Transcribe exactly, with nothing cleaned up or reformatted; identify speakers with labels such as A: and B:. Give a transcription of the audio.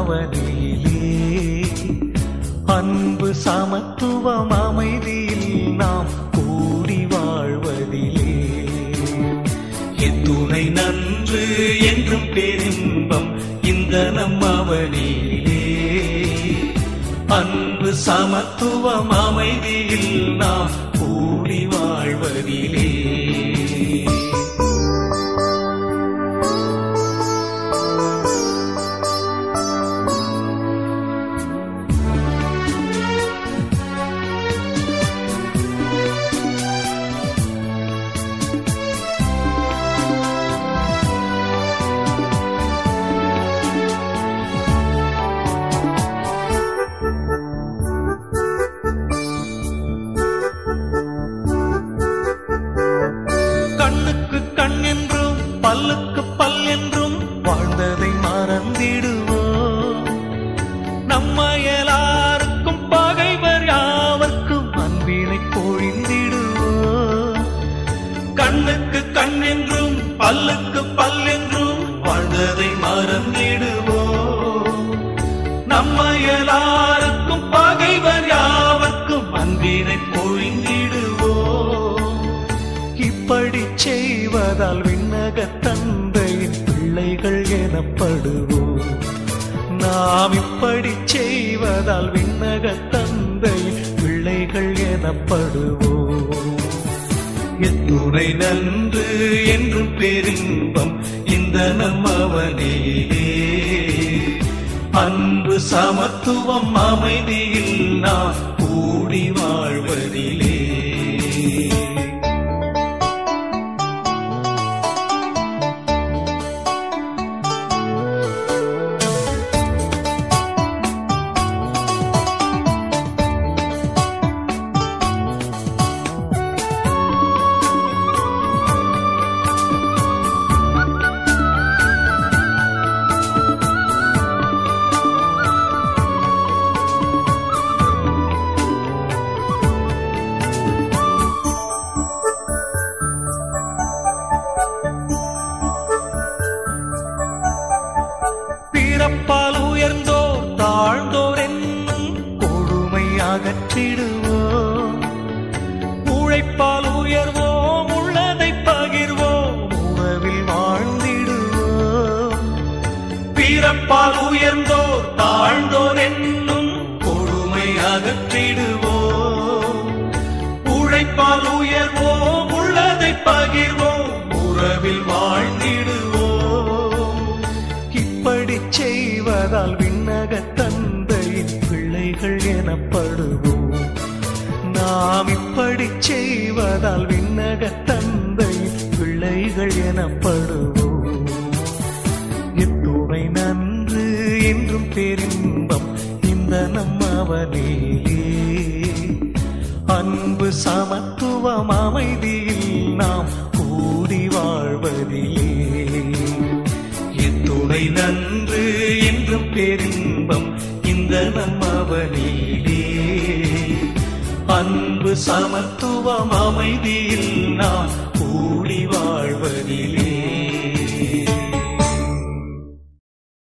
A: அவனிலே. அன்பு சமத்துவம் அமைதியில் நாம் கூடி வாழ்வதிலே. எத்துணை நன்று என்றும் பேரின்பம் இந்த நம் அவனிலே. அன்பு சமத்துவம் அமைதியில் நாம் கூடி வாழ்வதிலே. பல்லுக்கு பல் என்றும் வாழ்ந்ததை மறந்திடுவோம். நம்ம எல்லாருக்கும் பகைவர் யாவர்க்கும் அன்பினை பொழிந்திடுவோம். கண்ணுக்கு கண் என்றும் பல்லுக்கு பல் என்றும் வாழ்ந்ததை மறந்திடுவோம். நம்ம எல்லாருக்கும் பகைவர் யாவர்க்கும் அன்பினை பொழிந்திடுவோம். இப்படி செய்வதால் விண்ணக தந்தையின் பிள்ளைகள் எனப்படுவோம். நாம் இப்படி செய்வதால் விண்ணக தந்தையின் பிள்ளைகள் எனப்படுவோம். எத்துணை நன்று என்றும் பேரின்பம் இந்த நம் அவனிலே. அன்பு சமத்துவம் அமைதியில் நாம் கூடி வாழ்வதிலே. பிறப்பால் உயர்ந்தோர் தாழ்ந்தோர் என்னும் கொடுமை அகற்றிடுவோம். உழைப்பால் உயர்வோம், உள்ளதை பகிர்வோம், உறவில் வாழ்ந்திடுவோம். பிறப்பால் உயர்ந்தோர் தாழ்ந்தோர் என்னும் கொடுமை அகற்றிடுவோம். உழைப்பால் உயர்வோம், உள்ளதை பகிர்வோம், உறவில் வாழ்ந்திடுவோம். இப்படி செய்வதால் விண்ணக தந்தையின் பிள்ளைகள் எனப்படுவோம். நாம் இப்படி செய்வதால் விண்ணக தந்தையின் பிள்ளைகள் எனப்படுவோம். எத்துணை நன்று என்றும் பேரின்பம் இந்த நம் அவனிலே. அன்பு சமத்துவம் அமைதியில் நாம் கூடி வாழ்வதிலே. எத்துணை நன்று என்றும் பேரின்பம் இந்த நம் அவனிலே. அன்பு சமத்துவம் அமைதியில் நாம் கூடி வாழ்வதிலே.